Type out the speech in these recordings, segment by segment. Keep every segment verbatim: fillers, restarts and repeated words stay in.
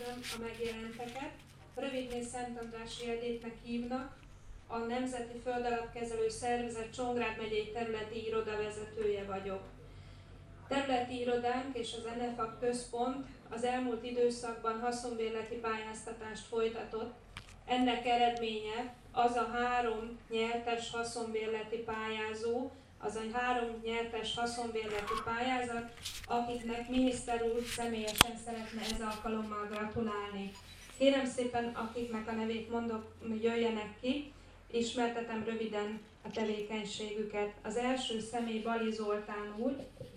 üdvözlöm a megjelenteket. Rövidnév Szent Andrássy Edétnek hívnak, a Nemzeti Földalapkezelő Szervezet Csongrád megyei területi irodavezetője vagyok. Területi irodánk és az en ef á központ az elmúlt időszakban haszonbérleti pályáztatást folytatott. Ennek eredménye az a három nyertes haszonbérleti pályázó, az a három nyertes haszonbérleti pályázat, akiknek miniszter úr személyesen szeretne ez alkalommal gratulálni. Kérem szépen, akiknek a nevét mondok, jöjjenek ki, ismertetem röviden a tevékenységüket. Az első személy Bali Zoltán úr.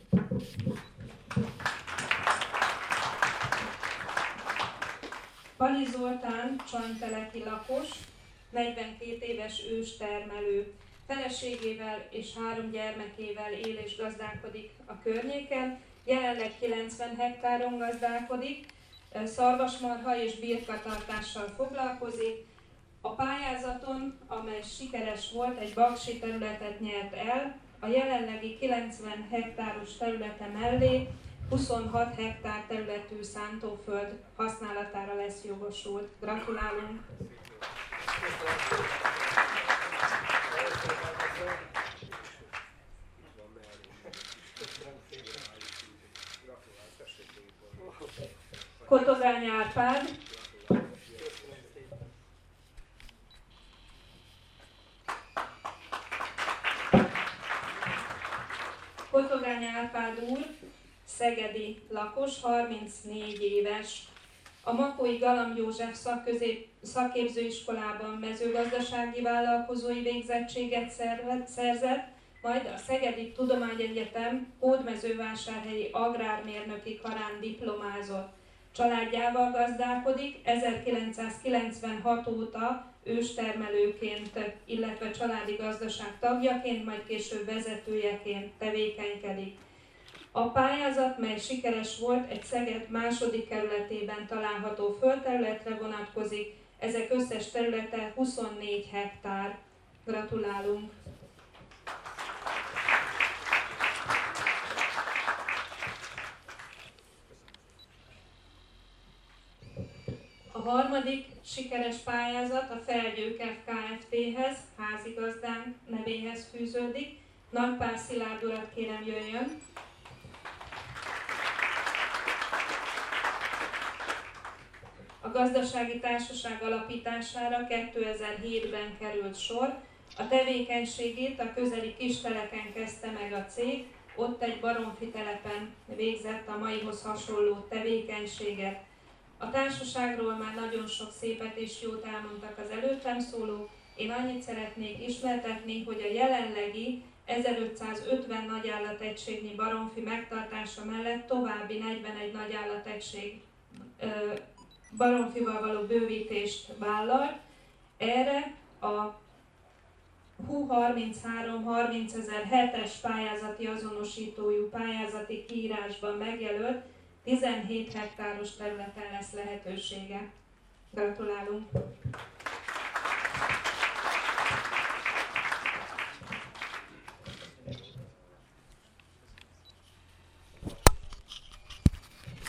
Bali Zoltán csanyteleki lakos, negyvenkét éves őstermelő. Feleségével és három gyermekével él és gazdálkodik a környéken, jelenleg kilencven hektáron gazdálkodik, szarvasmarha és birkatartással foglalkozik. A pályázaton, amely sikeres volt, egy baksi területet nyert el, a jelenlegi kilencven hektáros területe mellé huszonhat hektár területű szántóföld használatára lesz jogosult. Gratulálunk! Kotogány Árpád. Kotogány Árpád úr, szegedi lakos, harmincnégy éves. A Makói Galamb József szakközép, szakképzőiskolában mezőgazdasági vállalkozói végzettséget szerzett, majd a Szegedi Tudományegyetem Hódmezővásárhelyi agrármérnöki karán diplomázott. Családjával gazdálkodik, ezerkilencszázkilencvenhat óta őstermelőként, illetve családi gazdaság tagjaként, majd később vezetőjeként tevékenykedik. A pályázat, mely sikeres volt, egy Szeged második kerületében található földterületre vonatkozik, ezek összes területe huszonnégy hektár. Gratulálunk! A harmadik sikeres pályázat a Felgyőkev Kft-hez, házigazdánk nevéhez fűződik. Nagypár Szilárd urat kérem, jöjjön! A gazdasági társaság alapítására kétezer-hétben került sor. A tevékenységét a közeli Kisteleken kezdte meg a cég, ott egy baromfi telepen végzett a maihoz hasonló tevékenységet. A társaságról már nagyon sok szépet és jót elmondtak az előttem szólók. Én annyit szeretnék ismertetni, hogy a jelenlegi ezerötszázötven nagyállategység baromfi megtartása mellett további negyvenegy nagyállategység baromfival való bővítést vállal. Erre a hú harminchárom harmincezer-hetes pályázati azonosítójú pályázati kiírásban megjelölt tizenhét hektáros területen lesz lehetősége. Gratulálunk!